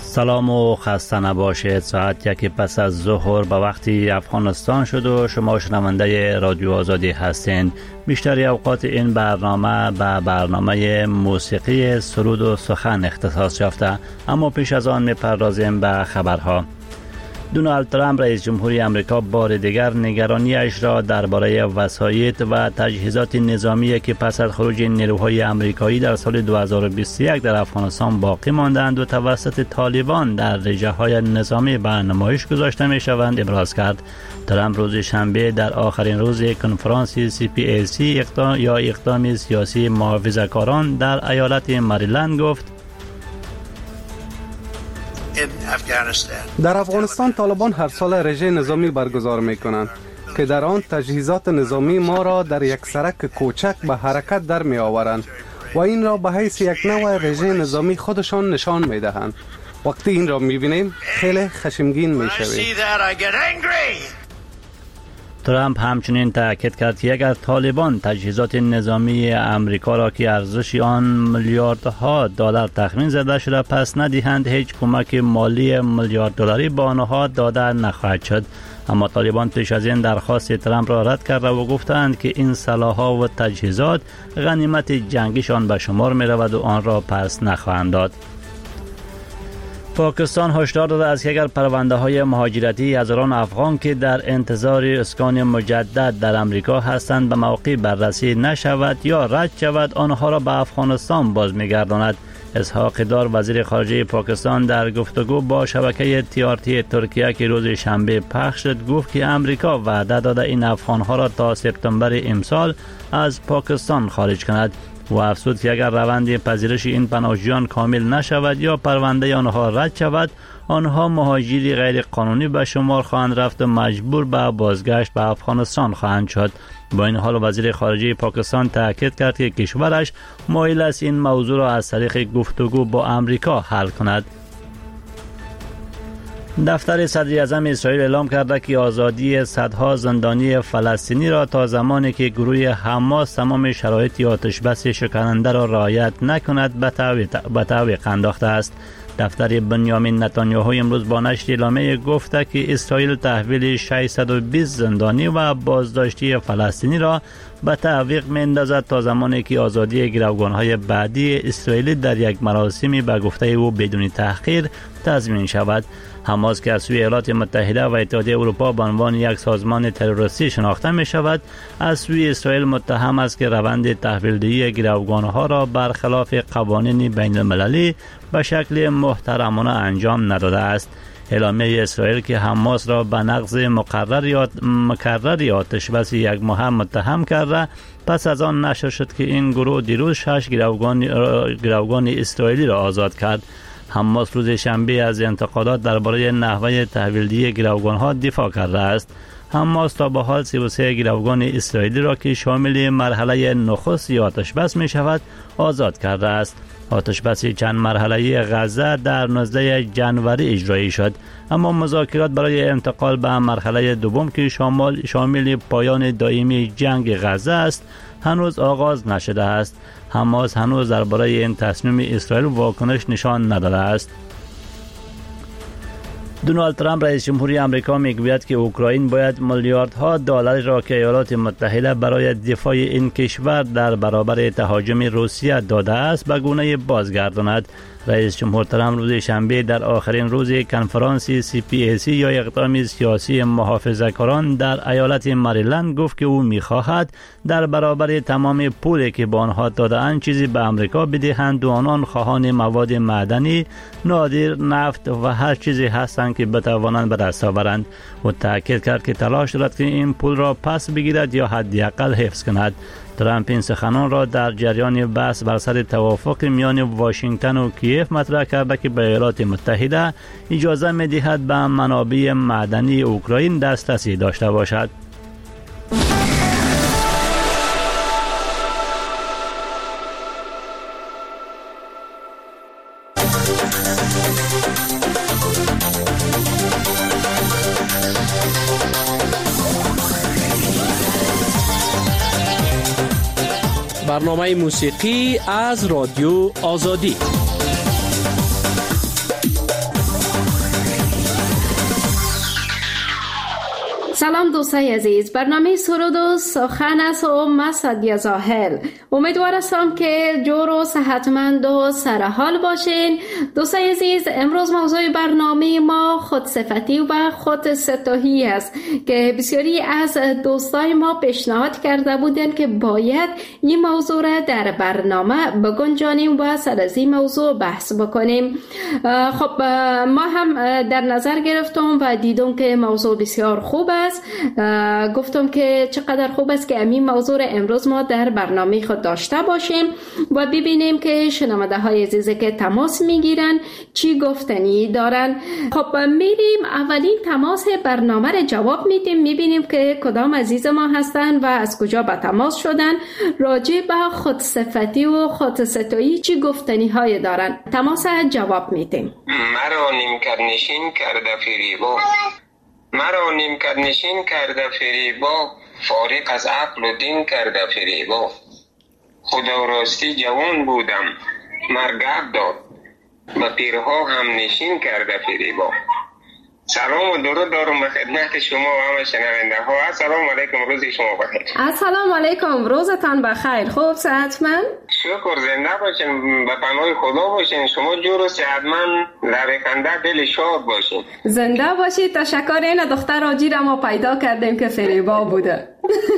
سلام و خسته نباشید. ساعت 1 پس از ظهر به وقتی افغانستان شد و شما شنونده رادیو آزادی هستین. بیشتری اوقات این برنامه به برنامه موسیقی سرود و سخن اختصاص یافته، اما پیش از آن میپردازیم به خبرها. دونالد ترامپ رئیس جمهوری آمریکا بار دیگر نگرانیش را درباره وسایط و تجهیزات نظامی که پس از خروج نیروهای آمریکایی در سال 2021 در افغانستان باقی ماندند و توسط طالبان در رژه‌های نظامی به نمایش گذاشته می‌شوند ابراز کرد. ترامپ روز شنبه در آخرین روز کنفرانس CPAC اقدام سیاسی محافظه‌کاران در ایالت مریلند گفت: در افغانستان طالبان هر سال رژه نظامی برگزار می کنند که در آن تجهیزات نظامی ما را در یک سرک کوچک به حرکت در می آورند و این را به حیث یک نوع رژه نظامی خودشان نشان می دهند. وقتی این را می بینیم خیلی خشمگین می شویم. ترامپ همچنین تاکید کرد که اگر طالبان تجهیزات نظامی امریکا را که ارزش آن میلیاردها دلار تخمین زده شده پس ندهند، هیچ کمک مالی میلیارد دلاری به آنها داده نخواهد شد. اما طالبان پیش از این درخواست ترامپ را رد کرده و گفتند که این سلاح‌ها و تجهیزات غنیمت جنگیشان به شمار می رود و آن را پس نخواهند داد. پاکستان هشدار داده است که اگر پرونده‌های مهاجرتی هزاران افغان که در انتظار اسکان مجدد در امریکا هستند به موقع بررسی نشود یا رد شود، آنها را به افغانستان باز می‌گرداند. اسحاق دار وزیر خارجه پاکستان در گفتگو با شبکه TRT ترکیه که روز شنبه پخش شد گفت که امریکا وعده داده این افغان‌ها را تا سپتامبر امسال از پاکستان خارج کند و افزود که اگر روند پذیرش این پناهجویان کامل نشود یا پرونده آنها رد شود، آنها مهاجری غیر قانونی به شمار خواهند رفت و مجبور به بازگشت به افغانستان خواهند شد. با این حال وزیر خارجه پاکستان تاکید کرد که کشورش مایل است این موضوع را از طریق گفتگو با امریکا حل کند. دفتر صدر اعظم اسرائیل اعلام کرده که آزادی صدها زندانی فلسطینی را تا زمانی که گروه حماس تمام شرایط آتش بس شکننده را رعایت نکند به تعویق انداخته است. دفتر بنیامین نتانیاهو امروز با نشر اعلامیه گفته که اسرائیل تحویل 620 زندانی و بازداشتی فلسطینی را به تعویق می‌اندازد تا زمانی که آزادی گروگان‌های بعدی اسرائیلی در یک مراسمی به گفته او بدون تأخیر تضمین شود. حماس که از سوی ایالات متحده و اتحادیه اروپا به عنوان یک سازمان تروریستی شناخته می شود، از سوی اسرائیل متهم است که روند تحویلدهی گروگانها را برخلاف قوانین بین المللی به شکل محترمانه انجام نداده است. اعلامیه اسرائیل که حماس را به نقض مکرر آتش بس یک ماه متهم کرده پس از آن نشر شد که این گروه دیروز 6 گروگان اسرائیلی را آزاد کرد. حماس روز شنبه از انتقادات درباره نحوه تحویلدهی گروگان‌ها دفاع کرده است. حماس تا به حال 33 گروگان اسرائیلی را که شامل مرحله نخست آتش بس می شود آزاد کرده است. آتش بس چند مرحله غزه در 19 جنوری اجرایی شد، اما مذاکرات برای انتقال به مرحله دوم که شامل پایان دائمی جنگ غزه است هنوز آغاز نشده است. حماس هنوز درباره این تصمیم اسرائیل واکنش نشان نداده است. دونالد ترامپ رئیس جمهوری آمریکا میگوید که اوکراین باید میلیاردها دلار را که ایالات متحده برای دفاع این کشور در برابر تهاجم روسیه داده است به گونه بازگرداند. رئیس جمهور ترامپ روز شنبه در آخرین روز کنفرانس CPAC یا اقدام سیاسی محافظه‌کاران در ایالت مریلند گفت که او می‌خواهد در برابر تمام پولی که به آنها داده‌اند چیزی به آمریکا بدهند و آنان خواهان مواد معدنی، نادر، نفت و هر چیزی هستند که بتوانند به دست آورند. و تاکید کرد که تلاش دارد که این پول را پس بگیرد یا حداقل حفظ کند. ترامپ این سخنان را در جریان بحث بر سر توافق میان واشنگتن و کیف مطرح کرده که به ایالات متحده اجازه می‌دهد به منابع معدنی اوکراین دسترسی داشته باشد. برنامه موسیقی از رادیو آزادی. سلام دوستای عزیز، برنامه سرود و سخن است و من سعدیه زاهل. امیدوار هستم که جور و صحتمند و سرحال باشین. دوستای عزیز، امروز موضوع برنامه ما خودصفتی و خودستایی است که بسیاری از دوستای ما پیشنهاد کرده بودند که باید این موضوع را در برنامه بگنجانیم و سر از این موضوع بحث بکنیم. خب ما هم در نظر گرفتم و دیدم که موضوع بسیار خوب است. گفتم که چقدر خوب است که همین موضوع امروز ما در برنامه خود داشته باشیم و ببینیم که شنونده های عزیز که تماس میگیرن چی گفتنی دارن. خب میریم اولین تماس برنامه را جواب میدیم، میبینیم که کدام عزیز ما هستن و از کجا به تماس شدن، راجع به خودصفتی و خودستایی چی گفتنی های دارن. تماس جواب میدیم. مرا نیمکت نشین کرده فریبا، مرا نیمکت نشین کرده فریبا، فارغ از عقل و دین کرده فریبا. خدا راستی جوان بودم مرگب داد، و پیرها هم نشین کرده فریبا. سلام و درود دارم به خدمت شما و همه شنونده ها. السلام علیکم، روز شما بخیر. السلام علیکم، روزتان بخیر. خوب صحتمند؟ شکر، زنده باشین، به پناه خدا باشین. شما جور و صحتمند، لبخنده، دل شاد باشین. زنده باشید. تشکر. این دختر آجی را ما پیدا کردیم که فریبا بوده.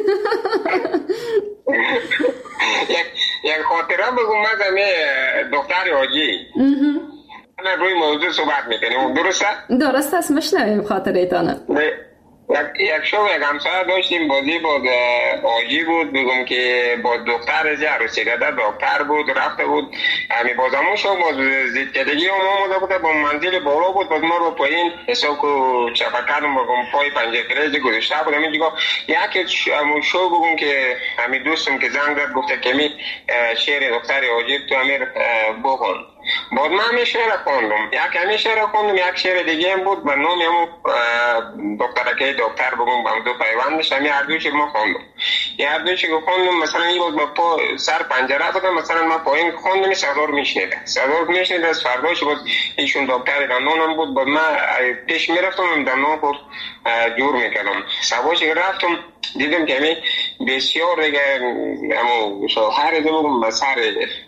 یک خاطره بگم. من زمین دختر آجی روی موضوع صحبت میکنیم، درسته؟ درست است، مشنویم خاطرتانه. یک شو یک همسایه داشتیم، بازی با آجی بود، بگم که با دختر عروسی کرده، دکتر بود، رفته بود همی بازمون شو، باز زیدکدگی هم آمده بوده، با منزل بالا بود، باز ما با پایین حساب و چپکرم بگم پای پنجه فرج گذاشته بود. همین دیگه یک شو بگم که همین دوستم که زنگ داد گفته که می شعر دختر آجی تو امیر بخون. بعد من همین شعر خوندم، یک شعر خوندم، یک شعر دیگه هم بود به نام همون دکترکه دکتر بگم با دو پیوندش، همین هر دوش ما خوندم. یه هر دوش که خوندم مثلا این بود با سر پنجره بودم، مثلا من پایین خوندم صدار میشنیده از فرداش بود ایشون دکتر دندانم بود. بعد من پیش میرفتم دندان بود جور میکردم. سواشی که رفتم دیدم که همین بسیار دیگه همون شوهر بگم به سر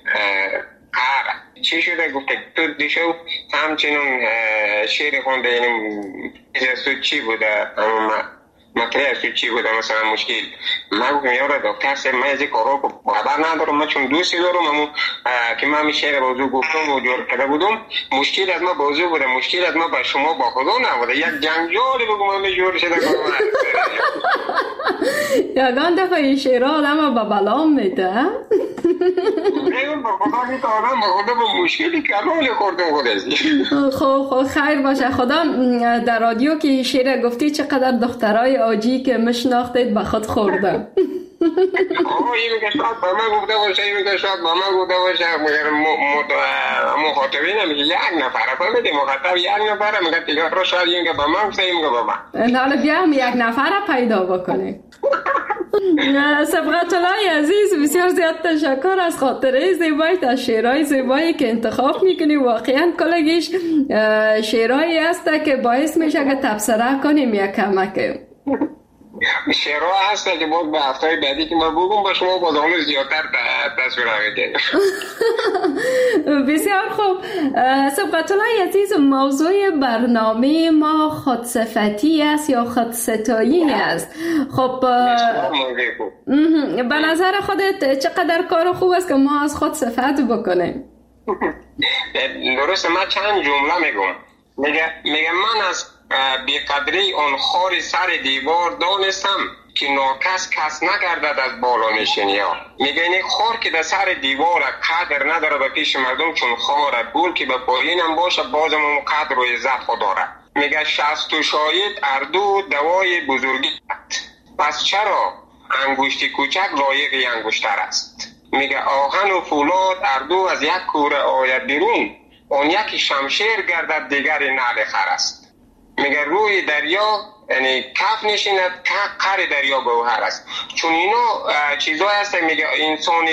چی شده؟ گفته تو دیشو همچنون شعر خونده، یعنی تو چی بوده؟ مطلع تو چی بوده مثلا مشکل؟ من گفتم یاره دکتر سر من از این کارا خبر ندارم، من چون دوستی دارم همون که من همین شعر بازو گفتم و جور کرده بودم، مشکل از ما بازو بوده، مشکل از ما با شما با خدا نبوده. یک جنجالی بگم همین جور شده کنم. یگان دفعه این شعر آدم با بلام میده. با خدا نیت آدم با خدا با مشکلی کلال خوردم خودشی. خب خیر باشه. خدا در رادیو که شعر گفتی چقدر دخترای آجی که مشناختید به خود خورده. این که شاید با من گفته باشه، این که شاید با من گفته باشه، مخاطبین هم یک نفره فهمیدی، مخاطب یک نفره میگه دیگه رو شاید این که با من گفته این که با من. حالا بیا هم یک نفره پیدا بکنیم. سبقت الله عزیز، بسیار زیاد تشکر از خاطره زیبایت، از شعرهای زیبایی که انتخاب میکنی. واقعا کلگیش شعرهایی هست که باعث میشه که تبصره کنیم یک کمک. شعرها هست که باید به هفته‌های بعدی که من بگم با شما باز اونو زیادتر تصویر میکنیم. بسیار خوب. سبقت الله عزیز، موضوع برنامه ما خودصفتی است یا خودستایی است. خب به نظر خودت چقدر کار خوب است که ما از خود صفت بکنیم؟ درسته. من چند جمله میگم. میگم من از بیقدری آن خار سر دیوار دانستم که ناکس کس نگردد از بالا نشینی ها. میگه این خار که در سر دیوار قدر نداره به پیش مردم چون خاره، گل که به پایینم باشه بازم اون قدر و عزت خود داره. میگه شست و شاید اردو دوای بزرگی پس چرا انگشتی کوچک لایق انگشتر است. میگه آهن و فولاد اردو از یک کوره آید بیرون، اون یکی شمشیر گردد دیگری نعل خر است. میگه روی دریا یعنی کف نشیند قعر دریا گوهر است. چون اینا چیزایی هست میگه انسان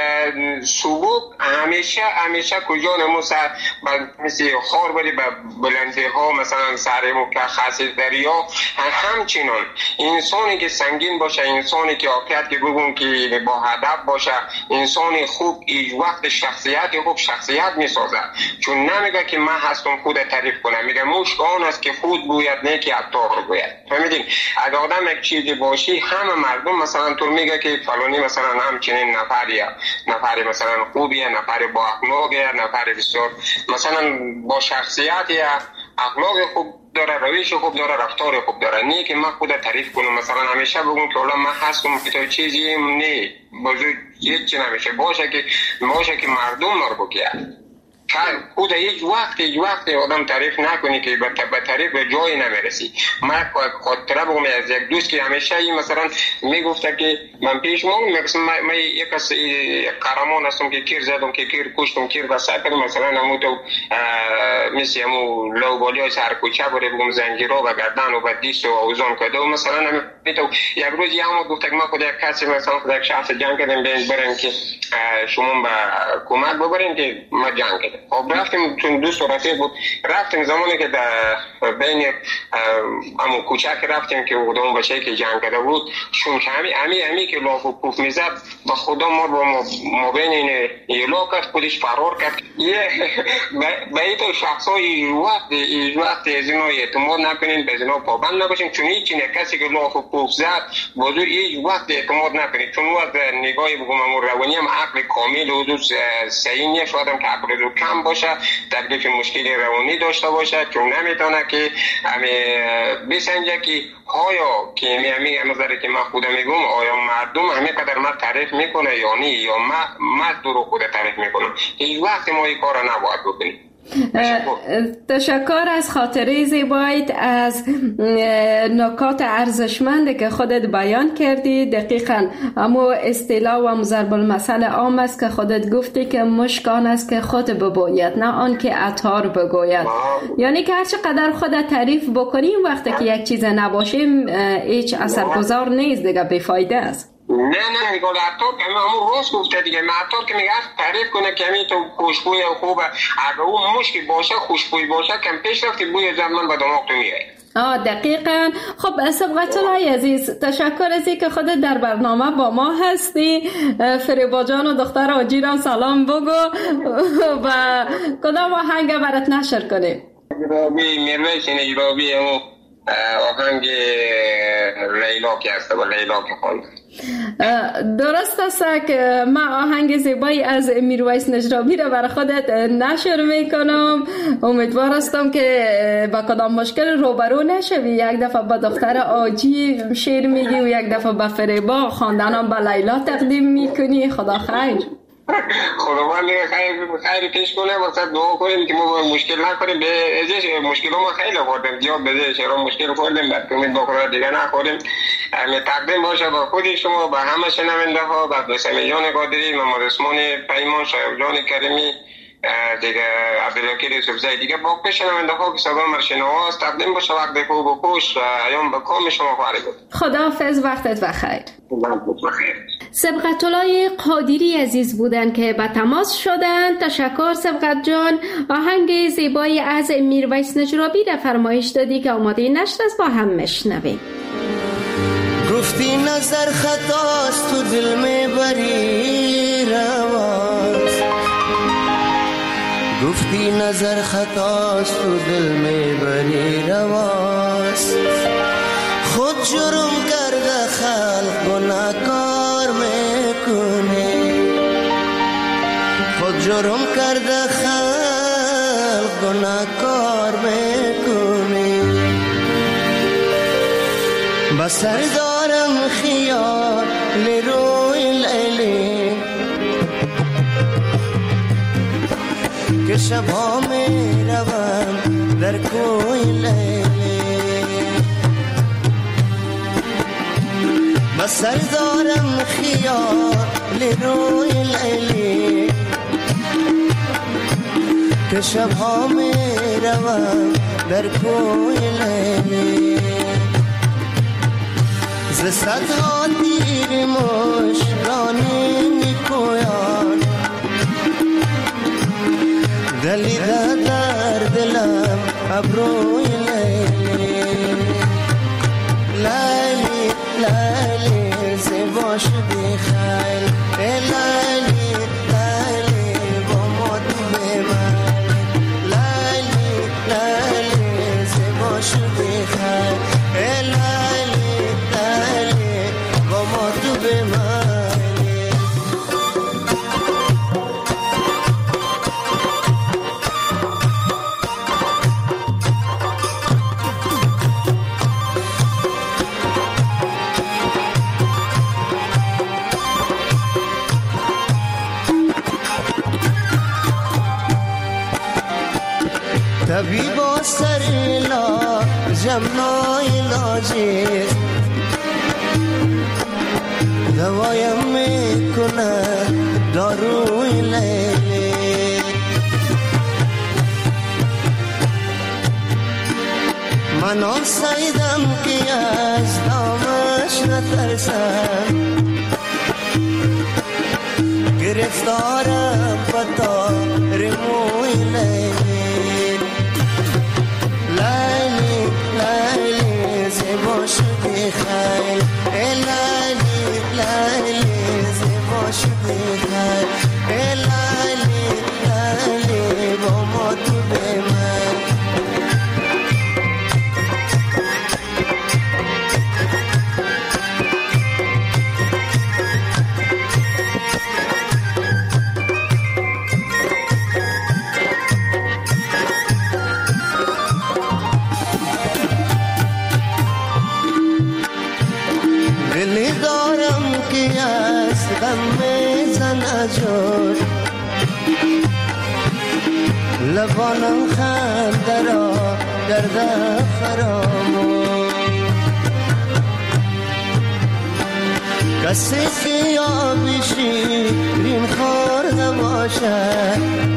سبوک همیشه کجا نموسه مثل خار بری به بلندی ها مثلا سر مکخص دریا، همچنان انسانی که سنگین باشه، انسانی که عاقلت که بگون که با هدف باشه، انسان خوب ایج وقت شخصیت خوب شخصیت میسازه. چون نمیگه که من هستم خود تعریف کنم، میگه مشک آن است که خود گوید نه که عطار گوید. فهمیدین؟ اگه آدم یک چیزی باشی همه مردم مثلا تو میگه که فلانی مثلا همچنین نفری مثلا خوبیه، نفری با اخلاقیه، نفری بسیار مثلا با شخصیتیه، اخلاق خوب داره، روش خوب داره، رفتار خوب داره. نه که من خود تعریف کنم مثلا همیشه بگم که حالا من هستم که چیزی نه بزرگ هیچ چی نمیشه. باشه که مردم مربو که خود هیچ وقت آدم تعریف نکنی که به تعریف به جایی نمیرسی. من خاطره بگم از یک دوست که همیشه مثلا میگفته که من پیش من یک از قهرمان هستم که کیر زدم، که کیر کشتم، کیر بسته کردم، مثلا همون تو مثل همون لوبالی سر کوچه بره بگم زنجیرها و گردن و به دیست و اوزان کده و مثلا تو یک روز یه همون گفته که من خود یک کسی مثلا خود یک شخص جنگ کردم بریم که شما به کمک ببرین که ما جنگ کردم. خب رفتیم چون دوست و رفیق بود، رفتیم زمانی که در بین همون کوچه که رفتیم که اون بچه‌ای که جنگ کرده بود چون که همی که لاف و پوف میزد با خدا ما بین این ایلا کرد، خودش فرار کرد. به این شخص های وقت از اینا اعتماد نکنین، به اینا پابند نباشین. چون هیچ کسی که لاف و پوف زد بازور هیچ وقت اعتماد نکنین. چون او از نگاهی بگم همون روانی هم عقل کامل و دوست صحیح نیست، شاید هم که عقل رو کم باشه، تکلیف مشکلی روانی داشته باشه، چون نمیتونه که بسنجه که آیا که همه که من خودم میگم آیا مردم همه قدر من تعریف میکنه یا نه، یا من دورو خود تعریف میکنم. هیچ وقت ما این کار نباید بکنیم. تشکر از خاطره زیبایت، از نکات ارزشمند که خودت بیان کردی. دقیقاً اما اصطلاح و ضرب المثل عام است که خودت گفتی که مشک آن است که خود ببوید نه آن که عطار بگوید. یعنی که هر چقدر خودت تعریف بکنیم وقتی که یک چیز نباشیم هیچ اثرگذار نیست دیگه، بیفایده است. نه میگه عطار که همون راست گفته دیگه. عطار که میگه تعریف کنه که همین تو خوشبوی خوبه، اگه اون مشکی باشه خوشبوی باشه کم پیش رفتی بوی زمان به دماغ تو میاد. دقیقاً. خب سبقت الله عزیز، تشکر از اینکه خودت در برنامه با ما هستی. فریبا جان و دختر آجی را سلام بگو و کدام آهنگ برات نشر کنیم؟ جرابی میرویس نجرابی همون آهنگ لیلا که هسته با لیلا که خواهیم. درست است که من آهنگ زیبایی از میرویس نجرابی را برای خودت نشر میکنم. امیدوار هستم که با کدام مشکل روبرو نشوی. یک دفعه با دختر آجی شعر میگی و یک دفعه با فریبا خواندنم با لیلا تقدیم میکنی. خدا خیر. خداوند خیر پیش کنه، واسه دعا کنیم که ما مشکل نکنیم. به ازش مشکل ما خیلی خوردیم، زیاد به شهر مشکل خوردیم، بعد امید با خدا دیگه نخوریم. تقدیم باشه با خود شما، با همه شنونده ها، با دوستان جان قادری، محمد عثمان پیمان، شایب جان کریمی، دیگه عبدالوکیل یوسفزئی، دیگه با شنونده ها که صدا مرشنواز تقدیم باشه. وقت خوب و خوش ایام به کام شما خواهد بود. خداحافظ، وقتت بخیر. بخیر. سبقت الله قادری عزیز بودن که به تماس شدن. تشکر سبقت جان. آهنگ زیبایی از میرویس نجرابی را فرمایش دادی که آماده نشد از با هم مشنویم. گفتی نظر خطاست تو دل میبری رواست، گفتی نظر خطاست تو دل میبری رواست. خود جرم کرده خلق گناهکار میکنه، خود جرم کرده خلق گناهکار میکنه. بسر دارم خیال روی لیلی که شبها می روم در کوی لیلی. بسر دارم خیال روی لیلی که شبها می روم در کوی لیلی. ز صدها تیر مژگان نیکویان دلیده در دلم ابروی لیلی لیلی لیلی زیبا شدی خیل لیلی لیلی با ما تو بمن لیلی لیلی زیبا شدی خیل لیلی لیلی با ما تو بمن طبیبا سر لاجم نایلاجیست دوایم میکنه داروی لیلی من آن سیدم که از دامش نترسم گرفتارم پتا رموی لیلی لیلی لیلی زیبا شدی خیل لیلی لیلی زیبا شدی خیل لیلی لیلی با ما تو بمن دلی دارم که از غم میزنه جور لبانم خنده را کرده فراموش کسی که یابی شیرین خورده باشد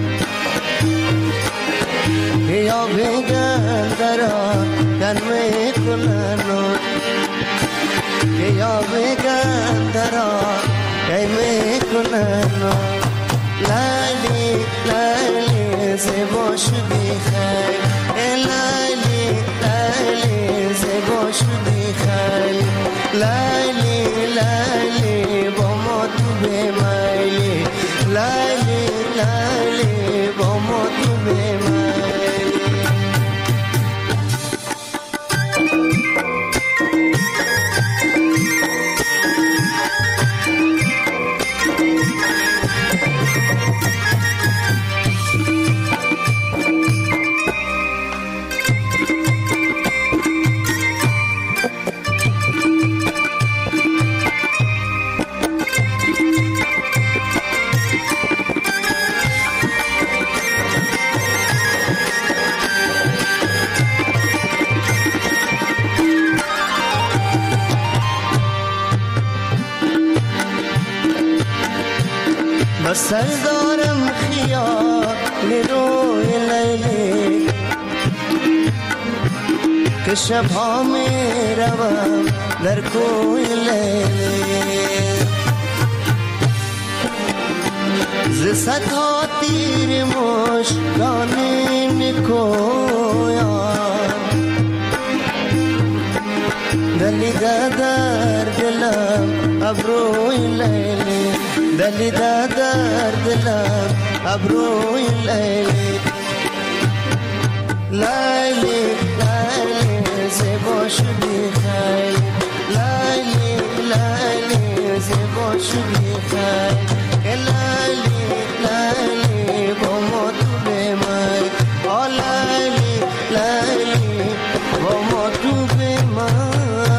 که یا بگنده را کن میکنه نور که یا بگنده را کی میکنن لیلی لیلی زیبا شدی خیل لیلی لیلی زیبا شدی خیل لیلی لیلی با ما تو بمیلی لیلی لیلی با ما تو بمیلی سر دارم خیال روی لیلی که شبها می روم در کوی لیلی ز صدها تیر مژگان نیکویان دلیده در دلم ابروی لیلی دلیده در دلم ابروی لیلی لیلی لیلی زیبا شدی خیل لیلی لیلی زیبا شدی خیل لیلی لیلی با ما تو بمن لیلی لیلی با ما تو بمن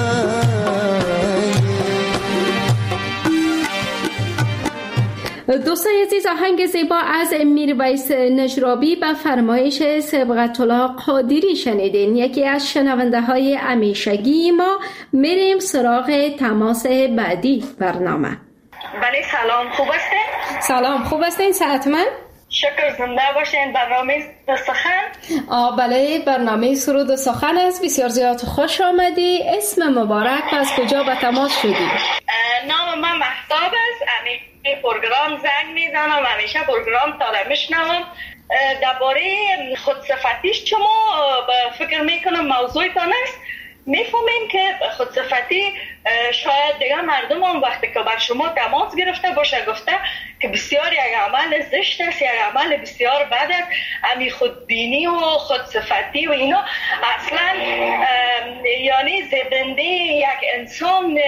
دوستان عزیز، آهنگ زیبا از میرویس نجرابی به فرمایش صبغت الله قادری شنیدین. یکی از شنونده های همیشگی ما. میریم سراغ تماس بعدی برنامه. بله سلام، خوب هستین؟ سلام، خوب هستین؟ صحتمند؟ شکر، زنده باشین. برنامه سخن. بله، برنامه سرود سخن است. بسیار زیاد خوش آمدی. اسم مبارک و از کجا به تماس شدی؟ نام من مهتاب است. همیشه پروگرام زنگ میزنم، همیشه پروگرام تا میشنوم. درباره خودصفتی شما فکر میکنم موضوعتان است. میفهمیم که خودصفتی شاید دیگه مردم هم وقتی که بر شما تماس گرفته باشه گفته که بسیار یک عمل زشت است، یک عمل بسیار بد است. همی خودبینی و خودصفتی و اینا اصلا یعنی زبنده یک انسان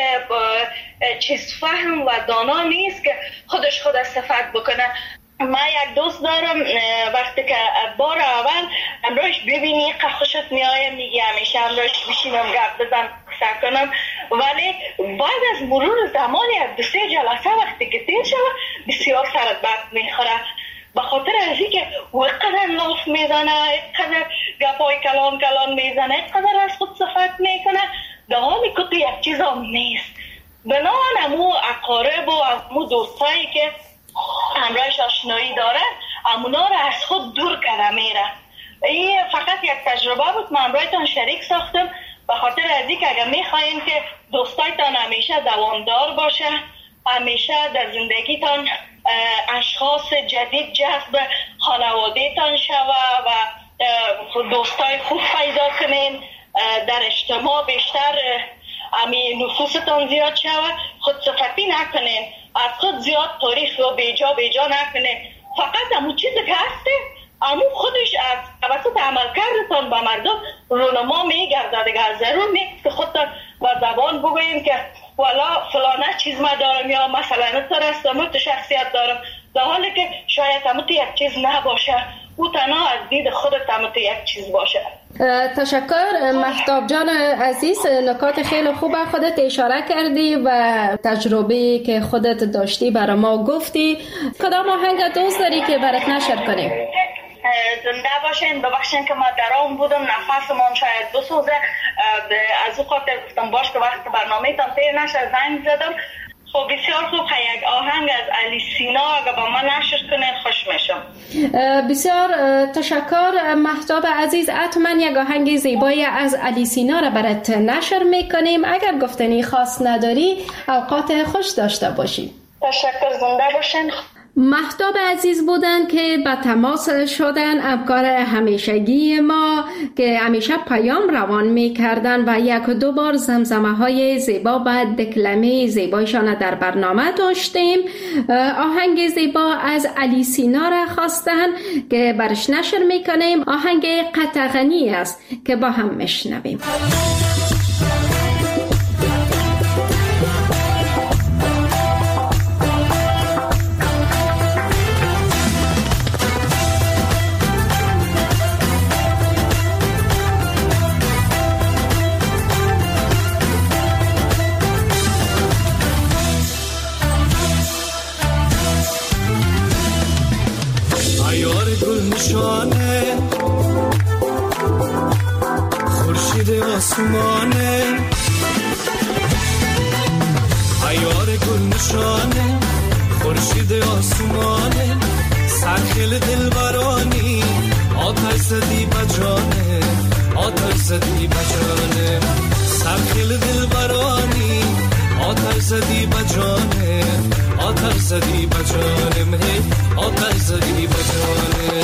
چیز فهم و دانا نیست که خودش خود صفت بکنه. من یک دوست دارم، وقتی که بار اول امروش ببینی که خوشت میآیم میگی همیشه امروش بشینم گپ بزن کنم، ولی بعد از مرور زمان یک 2-3 جلسه وقتی که تیر شود بسیار سرت درد میخوره، به خاطر از اینکه وقدر لاف میزنه، قدر گپای کلان میزنه، قدر از خود صفت میکنه، در حالی که تو یک چیز هم نیست. بنابراین امو اقارب و امو دوستایی که همراهش آشنایی داره امونا را از خود دور کرده میره. این فقط یک تجربه بود، من همراهتان شریک ساختم به خاطر از اینکه اگر میخواین که دوستایتان همیشه دوامدار باشه، همیشه در زندگیتان اشخاص جدید جذب خانوادهتان شوه و دوستای خوب پیدا کنین، در اجتماع بیشتر نفوستان زیاد شوه، خودصفتی نکنین، از خود زیاد تاریخ و بیجا نکنین. فقط همون چیزی که هسته همون خودش از توسط عملکردتان به مردم رونما میگرده دیگه. ضرور نیست که خودتان با زبان بگوییم که والا فلانه چیز ما دارم یا مثلا تو رستم تو شخصیت دارم، در حالی که شاید همون تو یک چیز نباشه، او تنها از دید خودت همون تو یک چیز باشه. تشکر مهتاب جان عزیز، نکات خیلی خوب خودت اشاره کردی و تجربه که خودت داشتی برای ما گفتی. کدام آهنگ دوست داری که برات نشر کنیم؟ زنده باشین. ببخشین که ما در آن بودم، نفسمان شاید بسوزه، از او خاطر گفتم باش که وقت برنامه تان تیر نشه زنگ زدم. خب بسیار خوب، یک آهنگ از علی سینا اگه با ما نشر کنین خوش میشم. بسیار تشکر مهتاب عزیز. حتما یک آهنگ زیبایی از علی سینا را برات نشر میکنیم. اگر گفتنی خاص نداری اوقات خوش داشته باشی. تشکر، زنده باشین. مهتاب عزیز بودن که به تماس شدن، افکار همیشگی ما که همیشه پیام روان می کردن و 1-2 بار زمزمه های زیبا و دکلمه زیبایشان در برنامه داشتیم. آهنگ زیبا از علی سینا را خواستن که برش نشر می کنیم. آهنگ قطغنی است که با هم میشنویم. خورشید آسمانه، عیار گل نشانه، خورشید آسمانه، سرخیل دلبرانی، آتش زدی بجانه، آتش زدی بجانه، سرخیل دلبرانی، آتش زدی بجانه، آتش زدی بجانه، آتش زدی بجانه.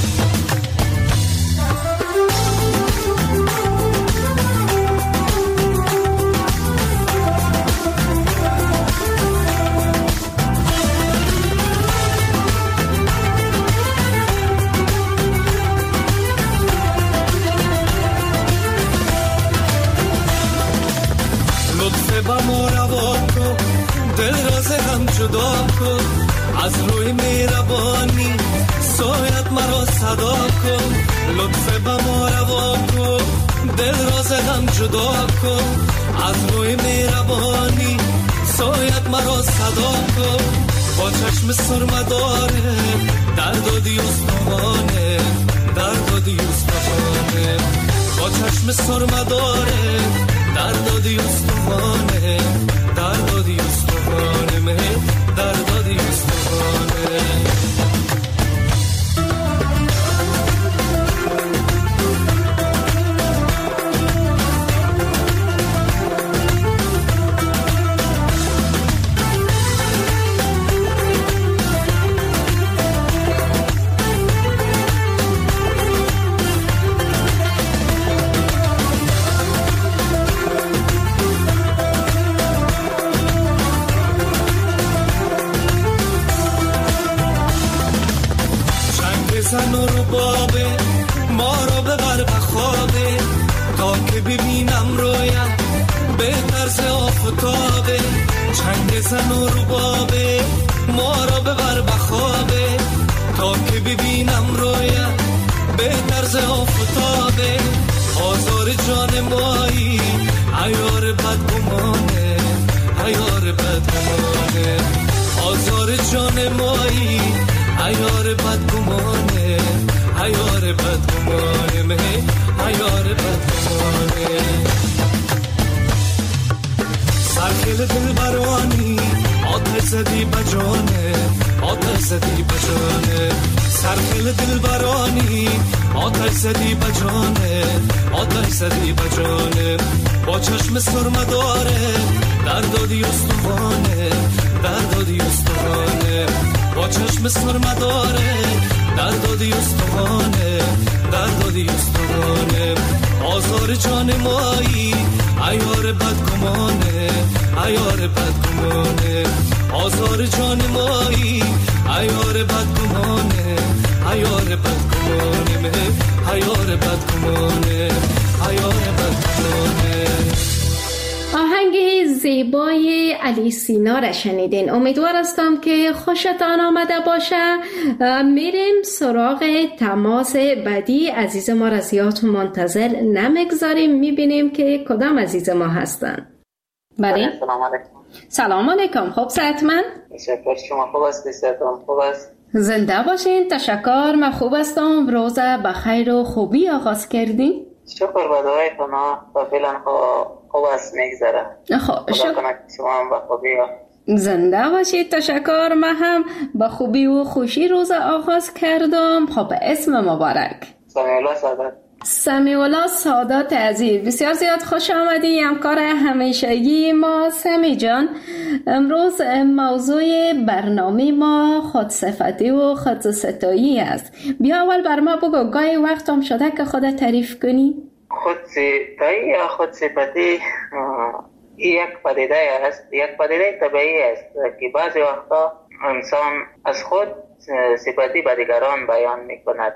جدا کن از روی مهربانی، سایت مرا صدا کن، لطف به ما روا کن، دل راز غم جدا کن از روی مهربانی، سایت مرا صدا کن، با چشم سرمه داره درد و دیوستانه، درد و دیوستانه، با چشم سرمه داره درد و دیوستانه، درد و دیوستانه، درد و دیوستانه. زن و ربابه ما را ببر به خوابه تا که ببینم رویت به طرز آفتابه چنگ زن و ربابه ما را ببر به خوابه تا که ببینم رویت به طرز آفتابه آزار جان مایی عیار بدگمانه عیار بدگمانه آزار جان مایی عیار بدگمانه عیار بدگمانه عیار بدگمانه سرکل دل برانی آتش زدی بجانه آتش زدی بجانه سرکل دل برانی آتش زدی بجانه آتش زدی بجانه با چشم سرمه داره دردادی استوانه دردادی استوانه با چشم سرمه داره دردادی استوانه دردادی استوانه آزار جان مایی عیار بدگمانه عیار بدگمانه آزار جان مایی عیار بدگمانه عیار بدگمانه عیار بدگمانه عیار بدگمانه. آهنگ زیبای علی سینا را شنیدین. امیدوار هستم که خوشتان آمده باشه. میریم سراغ تماس بعدی. عزیز ما را زیاد منتظر نمیگذاریم، میبینیم که کدام عزیز ما هستن. بله سلام علیکم. سلام علیکم. خوب صحتمند؟ تشکر. شما خوب است؟ صحتم خوب است؟ زنده باشین. تشکر. من خوب هستم. روز بخیر و خوبی آغاز کردین؟ شکر به دعای شما و فعلا خوب است میگذره. خب شکر. شما هم به خوبی زنده باشید. تشکر. من هم به خوبی و خوشی روز آغاز کردم. خب اسم مبارک؟ سمیع الله سادات. سمیع الله سادات عزیز، بسیار زیاد خوش آمدی. همکار همیشگی ما سمیع جان. امروز موضوع برنامه ما خودصفتی و خودستایی است. بیا اول بر ما بگو، گاهی وقت هم شده که خودت تعریف کنی؟ خودستایی یا خودصفتی یک پدیده است، یک پدیده طبیعی است که بعضی وقتا انسان از خود صفتی به دیگران بیان می کند.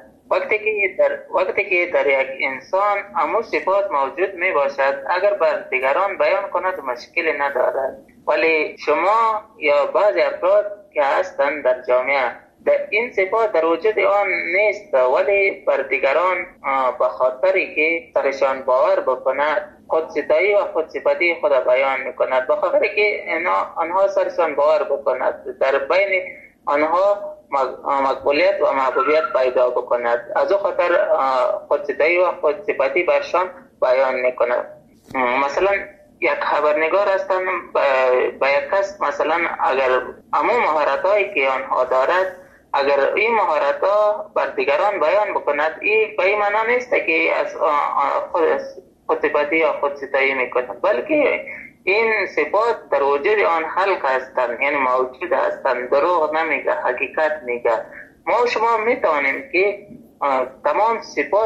وقتی که در یک انسان همون صفات موجود می باشد، اگر بر دیگران بیان کند مشکلی ندارد، ولی شما یا بعضی افراد که هستند در جامعه در این صفات در وجود آن نیست، ولی بر دیگران به خاطری که سرشان باور بکند خودستایی و خودصفتی خود بیان می کند، به خاطری که آنها سرشان باور بکند در بین آنها مقبولیت و محبوبیت پیدا بکند، از او خاطر خودستایی و خودصفتی برشان بیان میکند. مثلا یک خبرنگار هستن به یک کس، مثلا اگر همون مهارت‌هایی که آنها دارد اگر این مهارت‌ها بر دیگران بیان بکند، این به این معنی نیست که از خودصفتی یا خودستایی میکند، بلکه این صفات در وجود آن خلق هستند، یعنی موجود هستند، دروغ نمیگه، حقیقت میگه. ما شما میتوانیم که تمام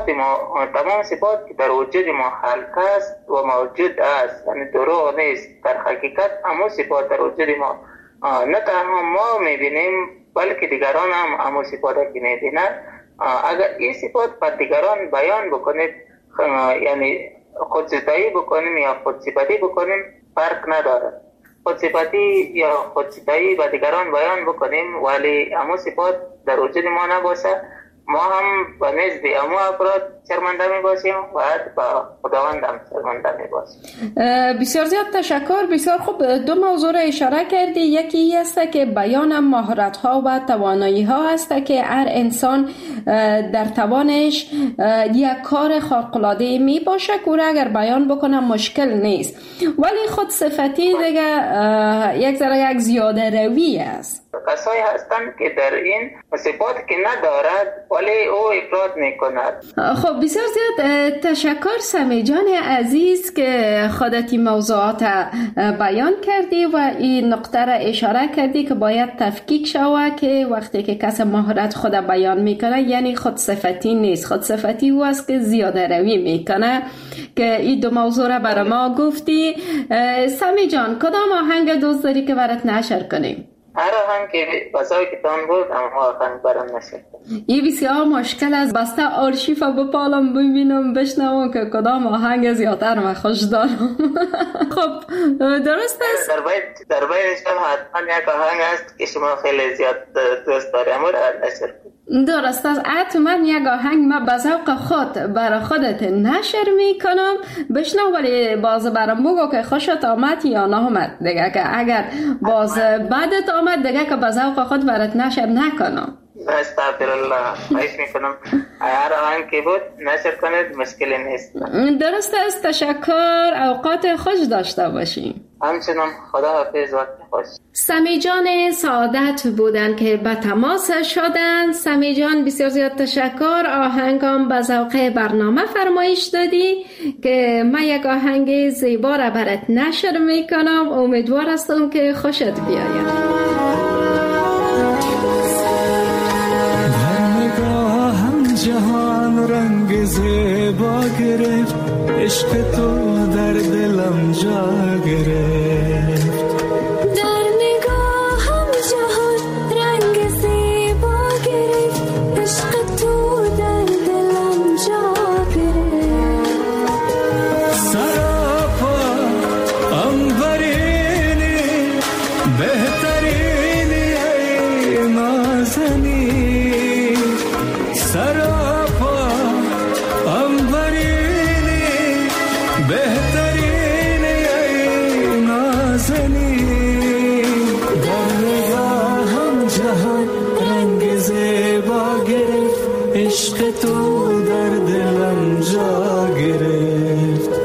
صفات که در وجود ما خلق است و موجود است، یعنی دروغ نیست، در حقیقت همون صفات در وجود ما نه تنها ما میبینیم بلکه دیگران هم همون صفات که میبینند. اگر این صفات بر دیگران بیان بکنید، یعنی خودستایی بکنیم یا خودصفتی بکنیم، فرق نداره. خودصفتی یا خودستایی به دیگران بیان بکنیم ولی همون صفات در وجود ما نباشه، ما هم به نزد همون افراد شرمنده می باشیم و با خداوند هم شرمنده می باشیم. بسیار زیاد تشکر. بسیار خوب. دو موضوع را اشاره کردی. یکی است که بیان مهارت ها و توانایی ها است که هر انسان در توانش یک کار خارق العاده می باشه که اگر بیان بکنه مشکل نیست، ولی خود صفتی دیگه یک ذره یک زیاده روی است. کسایی هستند که در این صفات که ندارد ولی او افراد میکند. خب بسیار زیاد تشکر سمیع جان عزیز که خودت این موضوعات بیان کردی و این نقطه را اشاره کردی که باید تفکیک شود که وقتی که کس مهارت خود بیان میکنه یعنی خود صفتی نیست، خود صفتی او است که زیاده روی میکنه، که این دو موضوع را برای ما گفتی. سمیع جان کدام آهنگ دوست داری که برات نشر کنیم؟ هر آهنگ که بسای کتان بود اما آهنگ برام نشد. یه بسیار مشکل از بسته آرشیف بپالم ببینم بشنوم که کدام آهنگ زیادتر من خوش دارم. خب درست است؟ در بینشان حتما یک آهنگ است که شما خیلی زیاد دوست داری اما نشر کنید. درست است. حتما یک آهنگ من به ذوق خود برای خودت نشر میکنم بشنو، ولی باز برام بگو که خوشت آمد یا نه آمد دیگه، که اگر باز بعدت آمد دیگه که به ذوق خود برات نشر نکنم. استغفرالله، خواهش میکنم هر آهنگ که بود نشر کنید، مشکلی نیست. درست است. تشکر. اوقات خوش داشته باشیم. همچنان خدا حافظ، وقت خوش. سمی جان سعادت بودن که به تماس شدن. سمی جان بسیار زیاد تشکر. آهنگام به ذوق برنامه فرمایش دادی که من یک آهنگ زیبا را برات نشر میکنم. امیدوار هستم که خوشت بیاید. جهان رنگ زیبا گرفت، عشق تو در دلم جا گرفت. در نگاهم جهان رنگ زیبا گرفت، عشق تو در دلم جا گرفت. سراپا عنبرینی بهترینی ای نازنی، سراپا عنبرینی بهترینی ای نازنی. در نگاهم جهان رنگ زیبا گرفت، عشق تو در دلم جا گرفت.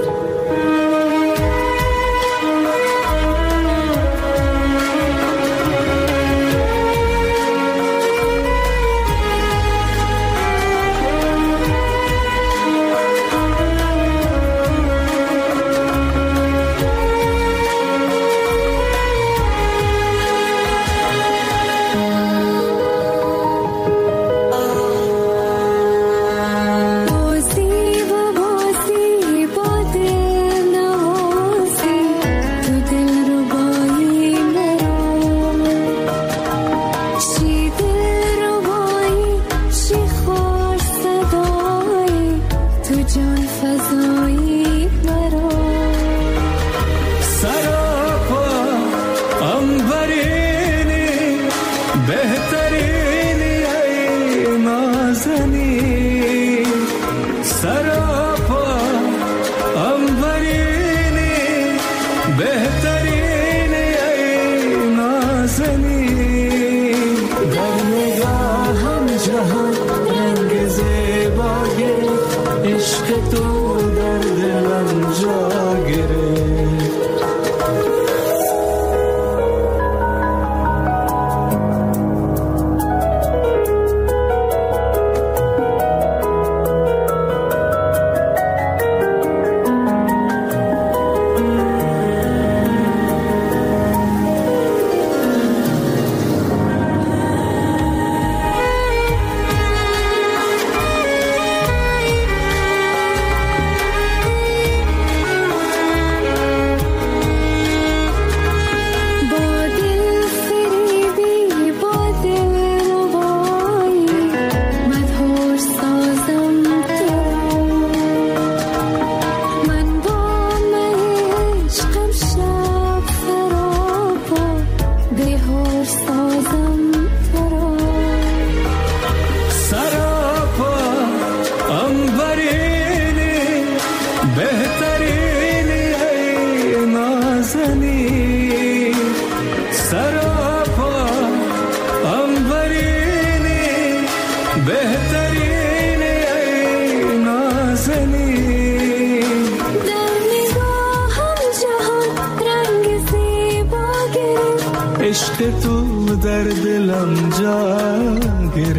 عشق تو در دلم جا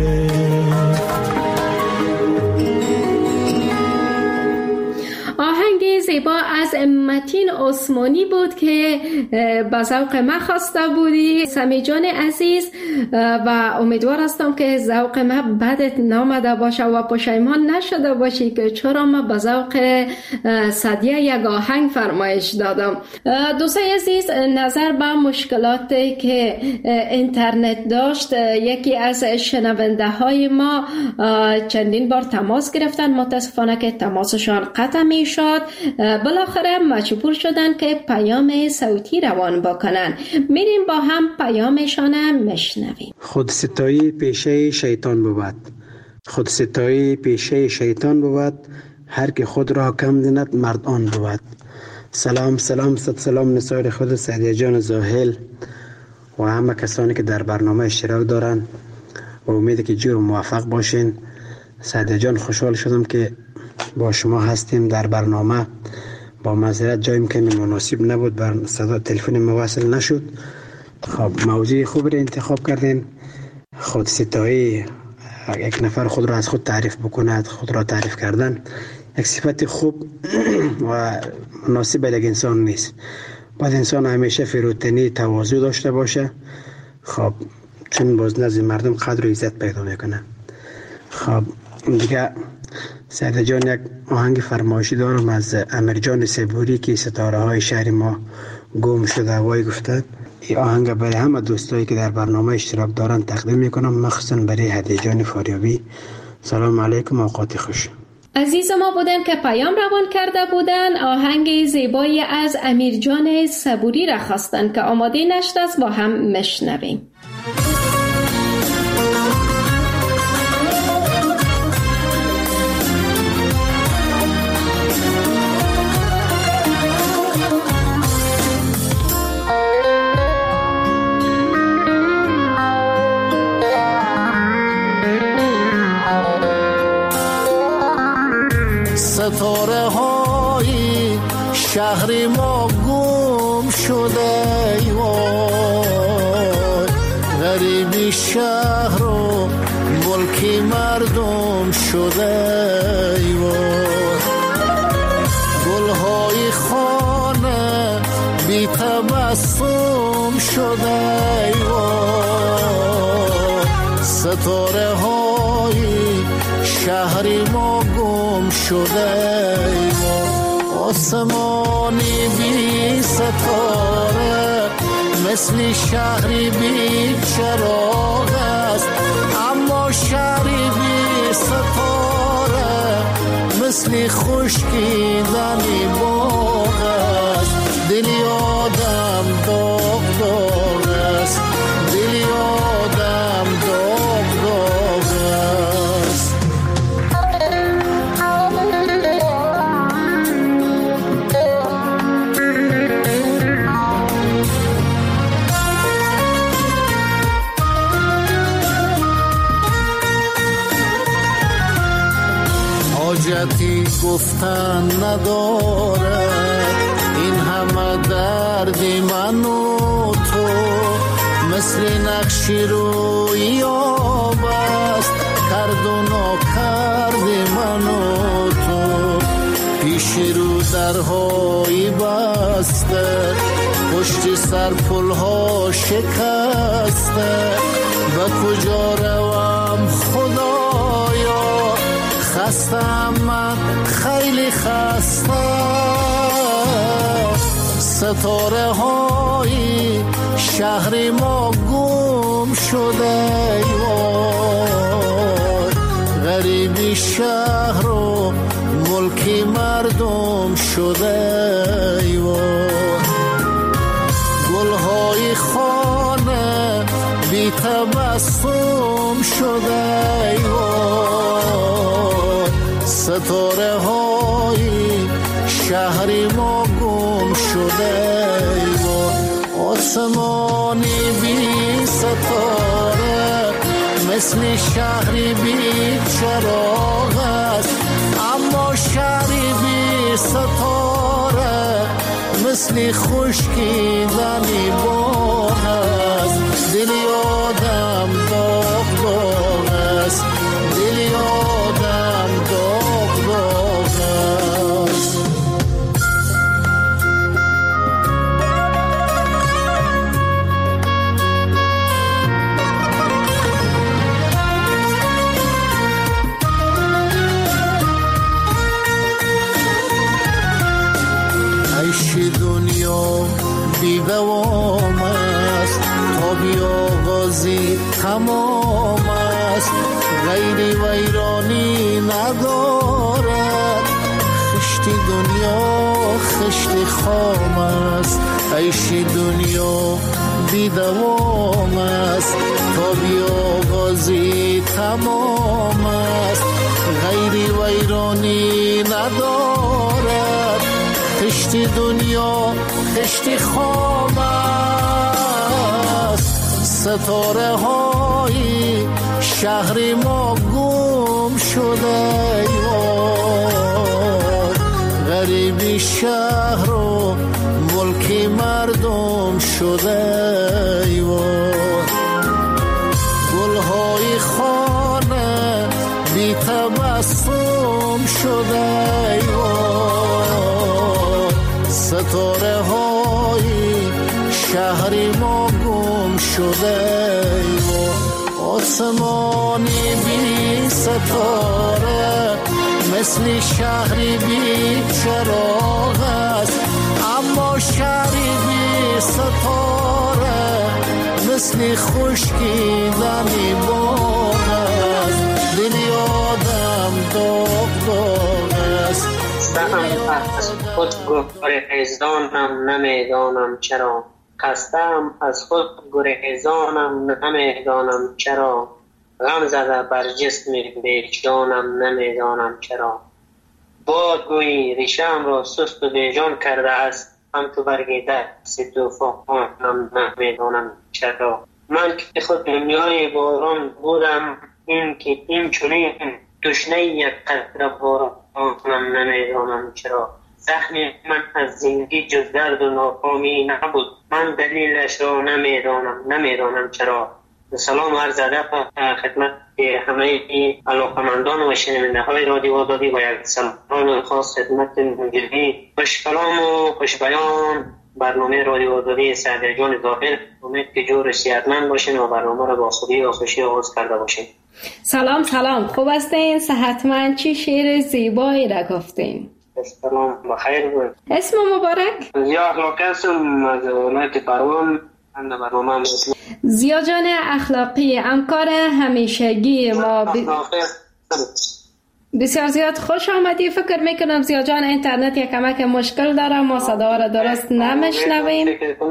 گرفت. آهنگ آهنگ زیبا از متین عثمانی بود که به ذوق من خواسته بودی سمی جان عزیز و امیدوار هستم که ذوق من بدت نامده باشه و پشیمان نشده باشی که چرا من به ذوق صدیه یک آهنگ فرمایش دادم. دوستای عزیز، نظر به مشکلاتی که اینترنت داشت، یکی از شنونده های ما چندین بار تماس گرفتن، متاسفانه که تماسشان قطع می شد. بالاخره مجبور شدن که پیام صوتی روان بکنن. میریم با هم پیامشان مشنویم. خودستایی پیشه شیطان بود، خودستایی پیشه شیطان بود، هر که خود را کم داند مرد آن بود. سلام صد سلام نصار خود سعدیه جان زاهل و همه کسانی که در برنامه اشتراک دارن و امید که جور موفق باشین. سعدیه جان، خوشحال شدم که با شما هستیم در برنامه. با معذرت جایم که مناسب نبود، بر صدا تلفن موصل نشد. خب موضوع خوب را انتخاب کردین. خودستایی، یک نفر خود را از خود تعریف بکند، خود را تعریف کردن یک صفت خوب و مناسب به یک انسان نیست. باید انسان همیشه فروتنی، تواضع داشته باشه. خب چون باز نزد مردم قدر و عزت پیدا میکنه. خب دیگه سعدیه جان، یک آهنگ فرمایشی دارم از امیرجان صبوری که ستاره های شهر ما گم شده وای گفتد. این آهنگ برای همه دوستایی که در برنامه اشتراک دارن تقدیم میکنم، مخصوصا برای هدیه جان فاریابی. سلام علیکم، اوقات خوش. عزیز ما بودن که پیام روان کرده بودن، آهنگ زیبایی از امیرجان صبوری را خواستن که آماده نشده است، با هم مشنویم. ستاره های شهر ما گم شده ای وای، غریبی شهر و ملک مردم شده ای وای، گلهای خانه بی تبسم شده ای وای، ستاره های شهر ما گم شده ای وای، آسمانی بی ستاره مثل شهری بی چراغ است، اما شهری بی ستاره مثل خشکیدنی باغ است. دلی آدم داغ داغ است، دلی آدم داغ داغ است. حاجتی گفتن نداره، این همه دردی من و تو مثل نقشی روی آب است، کرد و ناکرد من و تو پیش رو درهای بسته، پشت سر پلها شکسته، به کجا روم خدایا، خستم من خیلی خستم. ستاره های شهر ما گم شده ای وای، غریبی شهر و ملک مردم شده ای وای، گلهای خانه بی تبسم شده ای وای، ستاره های شهر ما گم شده ای وای، آسمانی بی ستاره مثل شهری بی چراغ است، اما شهری بی ستاره مثل خشکیدنی باغ است. دلی آدم داغ داغ است، دلی آدم داغ داغ است. آغازی تمام است، غیری ویرانی ندارد. خشتی دنیا خشت خام است، عیشی دنیا بی دوام است. تا بی آغازی تمام است، غیری ویرانی ندارد. خشتی دنیا خشتی خام است. ستاره های شهر ما گم شده، غریبی شهر و ملک مردم شده. گلهای خانه بی تبسم شده. ستاره های شهر ما گم شده. آسمانی بی ستاره مثل شهری بی چراغ است، اما شهری بی ستاره مثل خشکیدنی باغ است. دلی آدم داغ داغ است. از خود گریزانم نمیدانم چرا، خستم از خود گریزانم نمیدانم چرا. غم زده بر جسم بیجانم نمیدانم چرا. باد گویی ریشم را سست و بیجان کرده است، هم تو برگ دست توفانم نمیدانم چرا. من که خود دنیای باران بودم، این چنین تشنه یک قطره بارانم نمیدانم چرا. زخم من از زندگی جز درد و ناکامی نبود، من دلیلش را نمیدانم چرا. سلام عرض ادب خدمت همه علاقمندان و شنونده های رادیو آزادی و یک سلام خاص خدمت مجری خوش کلام و خوش بیان برنامه رادیو آزادی سعدی جان ظاهر. امید که جور صحتمند باشین و برنامه را با خوبی و خوشی آغاز کرده باشین. سلام خوب هستین؟ صحتمند؟ چی شعر زیبایی را گفتین؟ سلام بخیر بود. اسم مبارک؟ زیا اخلاقی هستم از ولایت پروان. زیا جان اخلاقی، همکار همیشگی ما بسیار زیاد خوش آمدی. فکر میکنم زیا جان اینترنت یک کمک مشکل داره، ما صدا را درست نمیشنویم.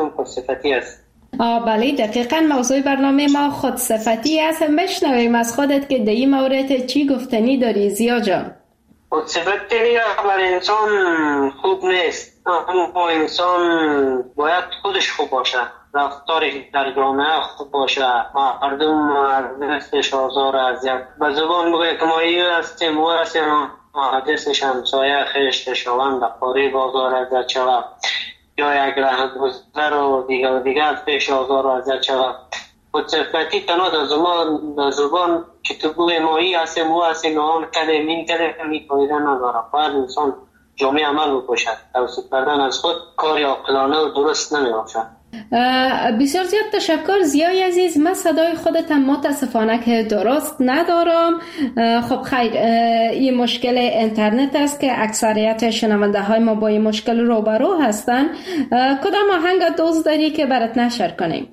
بله دقیقاً موضوع برنامه ما خودصفتی است. بشنویم از خودت که در این مورد چی گفتنی داری زیا جان. خودصفتی بر انسان خوب نیست، اما انسان باید خودش خوب باشه، رفتارش در جامعه خوب باشه، مردم دستش آزار اذیت به زبان بگه که ما این هستیم و هستیم، دستش همسایه خشت شوند قاری بازار اذیت شود، یا یک رهگذر و دیگر پیش آزار اذیت شود. خودصفتی تنها در زبان که تو بگه ما این هستیم و هستیم آن کده مین کده میپایده نداره. باید انسان جامعه عمل بکشد. توسط کردن از خود کاری عاقلانه و درست نمیباشد. بسیار زیاد تشکر زیای عزیز. من صدای خودتم متاسفانه که درست ندارم. خب خیر، این مشکل اینترنت است که اکثریت شنونده های ما با این مشکل روبرو هستن. کدام آهنگ دوست داری که برات نشر کنیم؟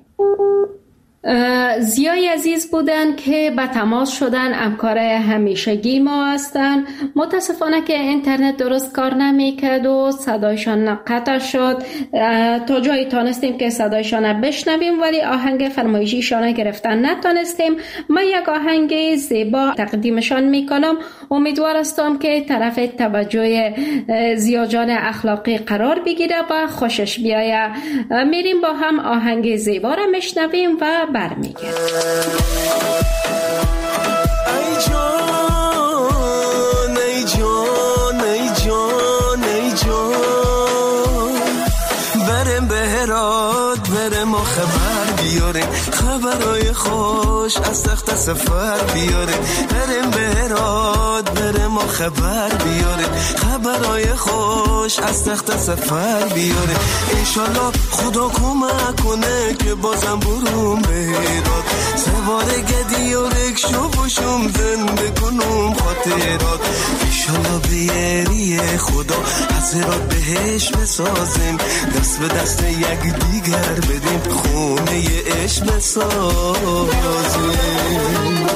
زیای عزیز بودن که به تماس شدن، همکار همیشگی ما هستن. متاسفانه که اینترنت درست کار نمیکرد و صدایشان قطع شد. تا جایی تانستیم که صدایشان بشنویم ولی آهنگ فرمایشیشان گرفتن نتانستیم. من یک آهنگ زیبا تقدیمشان میکنم. امیدوار هستم که طرف توجه زیا جان اخلاقی قرار بگیره و خوشش بیایه. میریم با هم آهنگ زیبا را میشنویم و برمیگردیم. ای جان ای جان ای جان ای جان، برم بهرات برم و خبر بیاره، خبرای خوش از تخت سفر بیاره. برم بهرات برم و خبر بیاره، خبرای خوش از تخت سفر بیاره. انشالله خدا کمک کنه که بازم بروم بهرات. سوار گدی و رکشو باشم زنده کنم خاطرات ایشالا بیاری خدا حضرات بهش بسازیم دست به دست یک دیگر بدیم خونه عشق بسازیم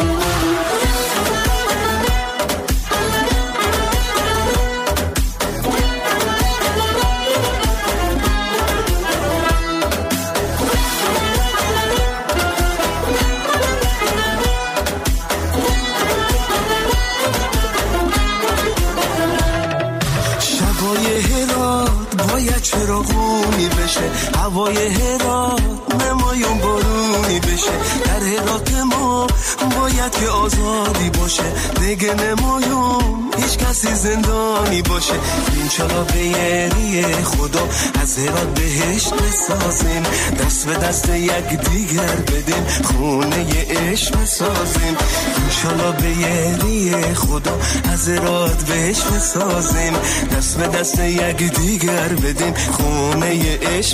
چراغونی بشه هوای هرات نمایون بارونی بشه در هرات ما باید که آزادی باشه دیگه نمایون هیچ کسی زندانی باشه انشالله بیاری خدا از هرات بهشت بسازیم دست به دست یک دیگر بدیم خونه عشق بسازیم انشالله بیاری خدا از هرات بهشت بسازیم دست به دست یک دیگر بدیم خونه عشق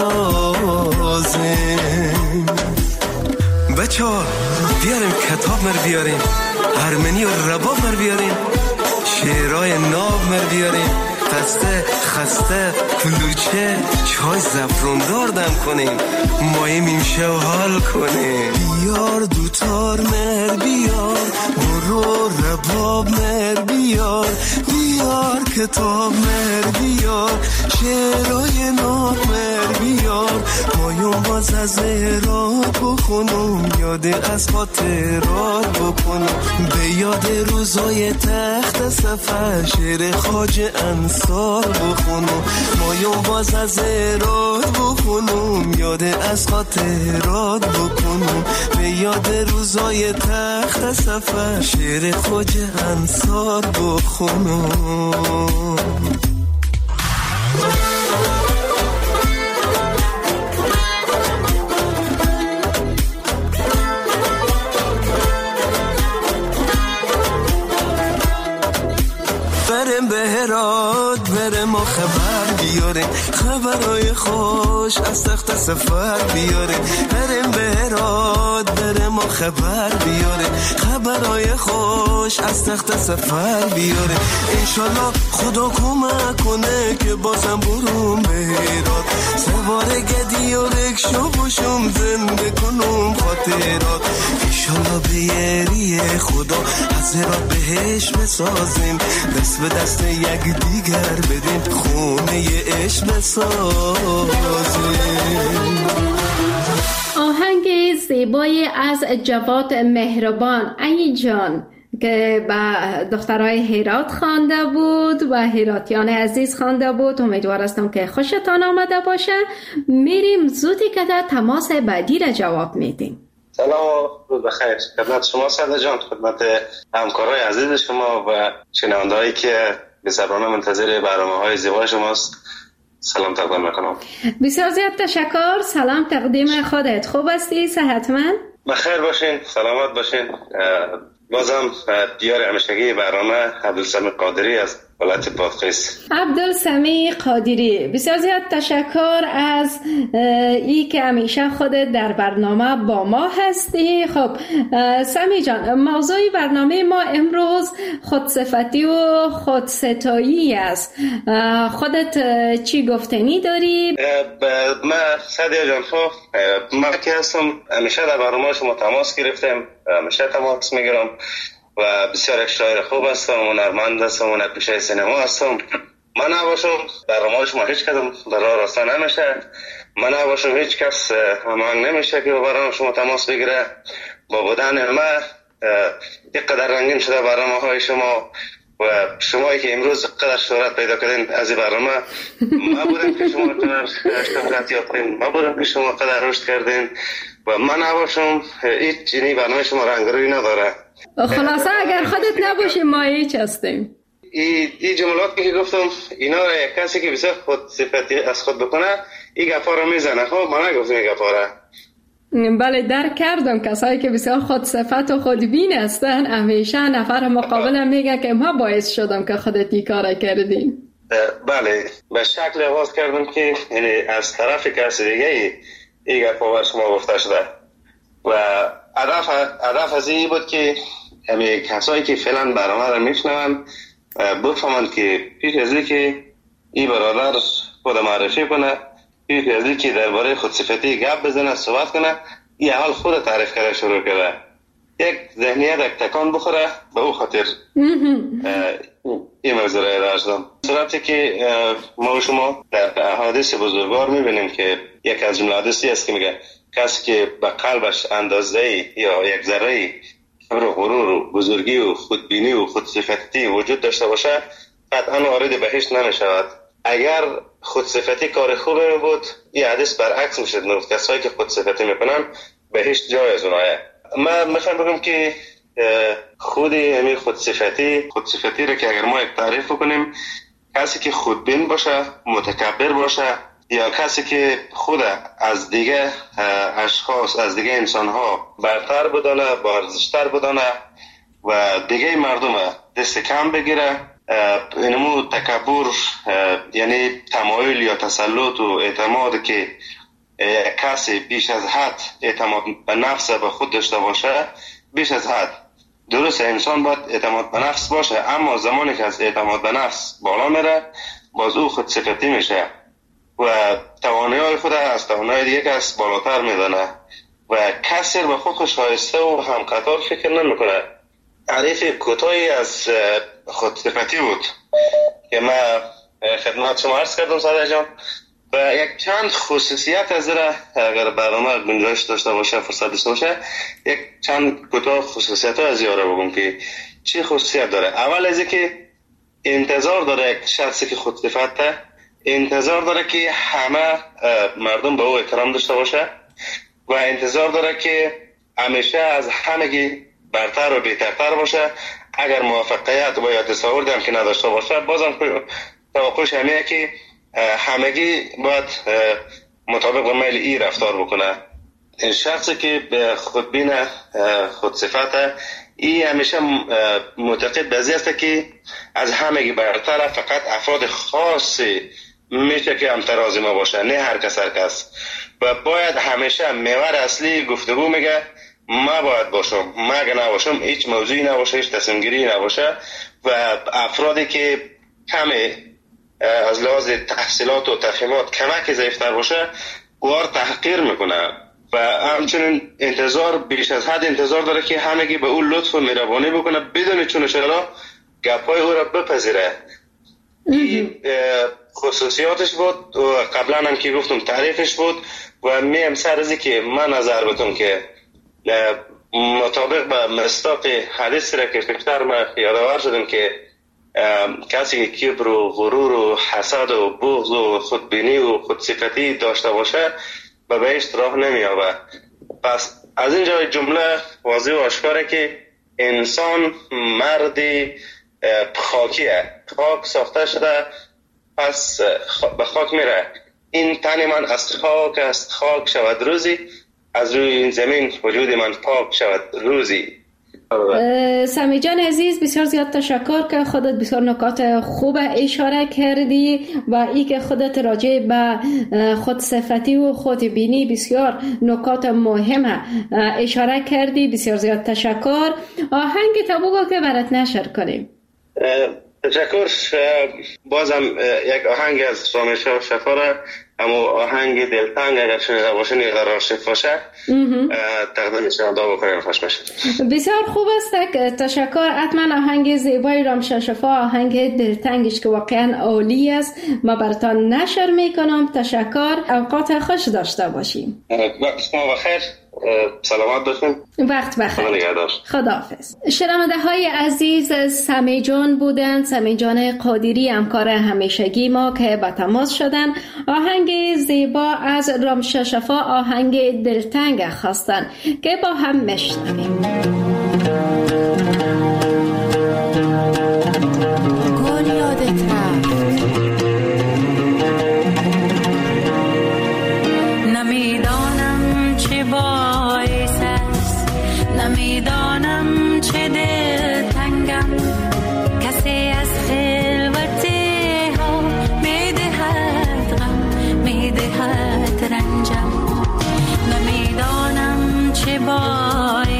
بسازیم بچه‌ها بیاریم کتاب مر بیاریم هرمنی و رباب مر بیاریم شعرهای ناب مر بیاریم قصده خسته کلوچه چای زفروندار دم کنیم ماییم شو حال کنیم بیار دوتار مر بیار برو رباب مر بیار بیار کتاب مر بیار شعرهای ناب مر بیار مایون باز از هرات بخونم یاد از خاطرات بکنم به یاد روزای تخت سفر شعر خواجه انصار بخونم مایون باز از هرات بخونم یاد از خاطرات بکنم به یاد روزای تخت سفر شعر خواجه انصار بخونم بریم به هرات بریم و خبر بیاریم خبرهای خوش از تخت سفر بیاریم بریم به هرات بریم و خبر بیاریم خبرهای خوش از تخت سفر بیاریم انشالله خدا کمک کنه که بازم برم به هرات سوار گدی و رکشو باشم زنده کنم خاطرات انشالله بیاری خدا از هرات بهش بسازیم دست به دست یک دیگر بدیم خونه عشق بسازیم آهنگ زیبایی از جواد مهربان ای جان که به دخترای هرات خوانده بود و هراتیان عزیز خوانده بود. امیدوار هستم که خوشتان آمده باشه. میریم زودی که در تماس بعدی را جواب میدیم. سلام و بخیر خدمت شما سعد جان، خدمت همکارای عزیز شما و شنوندهایی که به صبرانه منتظر برنامه‌های زیبای شماست سلام تقدیم میکنم. بسیار زیاد تشکر. سلام تقدیم خودت. خوب هستی؟ صحتمند؟ بخیر باشین، سلامت باشین. بازم دیار همیشگی برنامه عبدالسمیع قادری از ولایت بادغیس. عبدالسمیع قادری، بسیار زیاد تشکر از ای که همیشه خودت در برنامه با ما هستی. خب سمیع جان، موضوع برنامه ما امروز خودصفتی و خودستایی است. خودت چی گفتنی داری؟ من سعدیه جان، خب من که هستم همیشه در برنامه شما تماس گرفتم، همیشه تماس میگیرم و بسیار یک شاعر خوب هستم، هنرمند هستم، هنرپیشه سینما هستم. من نباشم برنامه شما هیچ کدام در راه راستا نمیشه، من نباشم هیچ کس هماهنگ نمیشه که با برنامه شما تماس بگیره. با بودن من یک قدر رنگین شده برنامه های شما و شمایی که امروز قدر شهرت پیدا کردین از این برنامه. ما بودم که شما قدر اشتمالات یافتین، ما بودم که شما قدر رشد کردین و من نباشم هیچ جنی برنامه شما رنگروی نداره. خلاصه اگر خودت نباشی ما هیچ هستیم. این جملاتی که گفتم اینا را یک کسی که بسیار خود صفتی از خود بکنه این گفا را میزنه. خب من نگفتم این گفا را. بله درک کردم. کسایی که بسیار خود صفت و خودبین هستن همیشه نفر مقابلم میگه که ما باعث شدم که خودت این کار کردین. بله به شکل آغاز کردم که یعنی از طرف کسی دیگه این گفا بر شما گفته شده و هدف از این بود که همه کسایی که فعلا برنامه را میشنون بفهمند که پیش از که این برادر خود معرفی کنه، پیش از که درباره خودصفتی گپ بزنه، صحبت کنه، این حال خود تعریف کرده شروع کرده، یک ذهنیت یک تکان بخوره، به او خاطر این موضوع را ارائه شدم. صورتی که ما و شما در حادث بزرگوار میبینیم که یک از جمله حادثی است که میگه کسی که به قلبش اندازه یا یک ذره کبر و غرور و بزرگی و خودبینی و خودصفتی وجود داشته باشه قطعا وارد بهشت نمیشود. اگر خودصفتی کار خوبی می بود این حدیث برعکس میشد، میگفت کسایی که خودصفتی میکنن بهشت جای از اونایه. من میخوام بگم که خود همین خودصفتی را که اگر ما یک تعریف بکنیم، کسی که خودبین باشه، متکبر باشه، یا کسی که خود از دیگه اشخاص، از دیگه انسانها برتر بدانه، بارزشتر بدانه و دیگه مردم دست کم بگیره، اینمو تکبر یعنی تمایل یا تسلط و اعتماد که کسی بیش از حد اعتماد به نفس به خود داشته باشه، بیش از حد. درست انسان باید اعتماد به نفس باشه، اما زمانی که از اعتماد به نفس بالا میره باز او خود صفتی میشه و توانایی خود از توانایی دیگه کس بالاتر میدانه و کسی به خود شایسته و همقطار فکر نمیکنه. تعریف کوتاهی از خودصفتی بود که من خدمت شما عرض کردم صادق جان و یک چند خصوصیت از را اگر برنامه گنجایش داشته باشه، فرصت داشته باشه، یک چند کوتاه خصوصیت ها از یاره بگم که چی خصوصیت داره. اول از که انتظار داره یک شخصی که خودصفته، انتظار داره که همه مردم به او احترام داشته باشه و انتظار داره که همیشه از همگی برتر و بهترتر باشه. اگر موفقیت و یا تصاوردی هم که نداشته باشه بازم توقعش همیه که همگی باید مطابق با میل ای رفتار بکنه. شخصی که خودبین خودصفته ای همیشه معتقد به است که از همگی برتر فقط افراد خاصی میشه که همتراز ما باشه، نه هر کس و باید همیشه محور اصلی گفتگو میگه ما باید باشم، ما اگه نباشم هیچ موضوعی نباشه، هیچ تصمیم گیری نباشه و افرادی که کمی از لحاظ تحصیلات و تفهیمات کمک ضعیفتر باشه اوار تحقیر میکنه و همچنین انتظار بیش از حد انتظار داره که همگی به اون لطف و مهربانی بکنه بدون چون چرا گپای او را بپذیره. این خصوصیاتش بود و قبلا هم که گفتم تعریفش بود و میم سر ازی که من نظر بتون که مطابق به مصداق حدیث را که پیشتر ما یادآور شدیم که کسی که کبر و غرور و حسد و بغض و خودبینی و خودصفتی داشته باشه به بهشت راه نمی‌یابه. پس از اینجا جمله واضح و آشکاره که انسان مردی خاکیه، خاک ساخته شده پس به خاک میره. این تن من از خاک است، خاک شود روزی، از روی این زمین وجود من پاک شود روزی. سمی جان عزیز بسیار زیاد تشکر که خودت بسیار نکات خوب اشاره کردی و ای که خودت راجع به خودصفتی و خودبینی بسیار نکات مهم اشاره کردی. بسیار زیاد تشکر. آهنگ تبوگو که برات نشر کنیم. تشکر. بازم یک آهنگ از سامی شفا اما آهنگ دلتنگ اگر شنیده باشین یک قرار شف باشه تقدیم شما بکنیم خوش بشه. بسیار خوب است. تشکر. حتما آهنگ زیبای رامشه شفا، آهنگ دلتنگش که واقعا عالی است، ما براتان نشر میکنم. تشکر. اوقات خوش داشته باشیم. وقت شما بخیر. سلامت باشین. وقت بخیر. خداحافظ. شنونده های عزیز، سمی جان بودند، سمی جان قادری، همکار همیشگی ما که به تماس شدن. آهنگ زیبا از رامشه شفا، آهنگ دلتنگ خواستن که با هم میشنویم. گل یادت رفت، نمیدانم چه باعث است، نمیدانم چه دلتنگم، کسی از خلوت ها میدهد غم، میدهد رنجم، نمیدانم چه باعث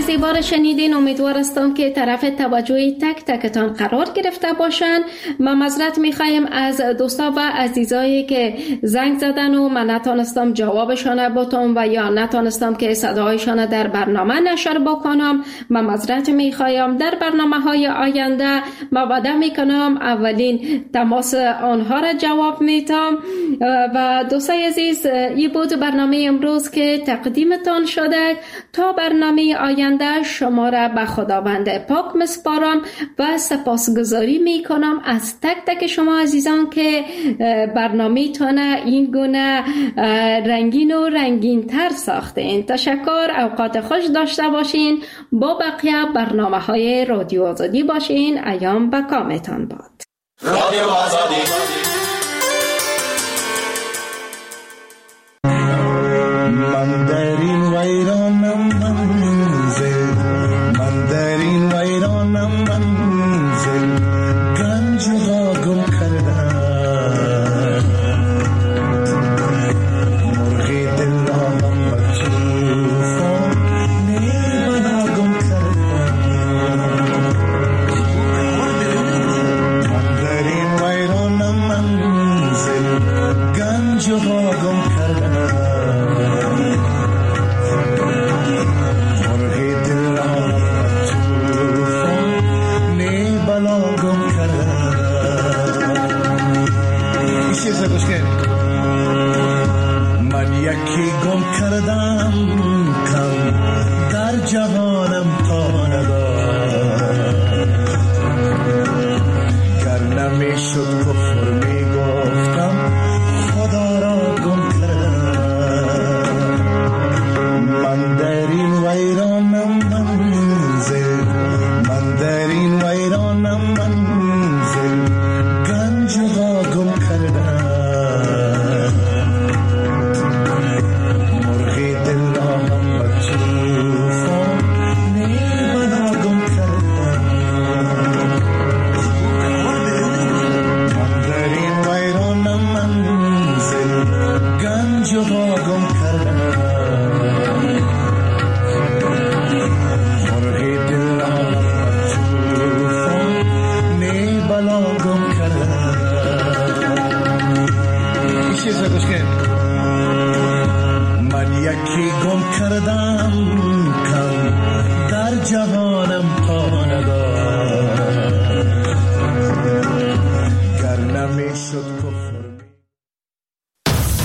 زیبا را شنیدین. امیدوار هستم که طرف توجه تک تکتان قرار گرفته باشن. ما معذرت میخوایم از دوستا و عزیزایی که زنگ زدن و من نتونستم جوابشان بدم و یا نتونستم که صدایشان در برنامه نشر بکنم. ما معذرت میخوایم. در برنامه‌های آینده ما وعده میکنم اولین تماس آنها را جواب میدم. و دوستای عزیز، این بود برنامه امروز که تقدیمتان شده. تا برنامه آینده شما را به خداوند پاک مسپارم و سپاسگزاری می کنم از تک تک شما عزیزان که برنامه تانه این گونه رنگین و رنگین تر ساختین. تشکر. اوقات خوش داشته باشین. با بقیه برنامه های رادیو آزادی باشین. ایام به کامتان باد. رادیو آزادی. من در این ویرانم منزل، من در این ویرانم منزل، گنج ها گم کردم، مرغی دل هم بچوفان نیبنا گم کردم. من در این ویرانم منزل، گنج ها گم کردم، من یکی گم کردم کم در جهانم تا ندار، گر نمیشد کفر میگفتم خدا را گم کردم. من در این ویرانم منزل، من در این ویرانم منزل، گنج ها گم کردم، مرغی دل هم بچوفان نیبنا گم کردم. من در این ویرانم منزل، گنج ها گم کردم، مرغی دل هم بچوفان نیبنا گم کردم. من یکی گم کردم کم در جهانم تا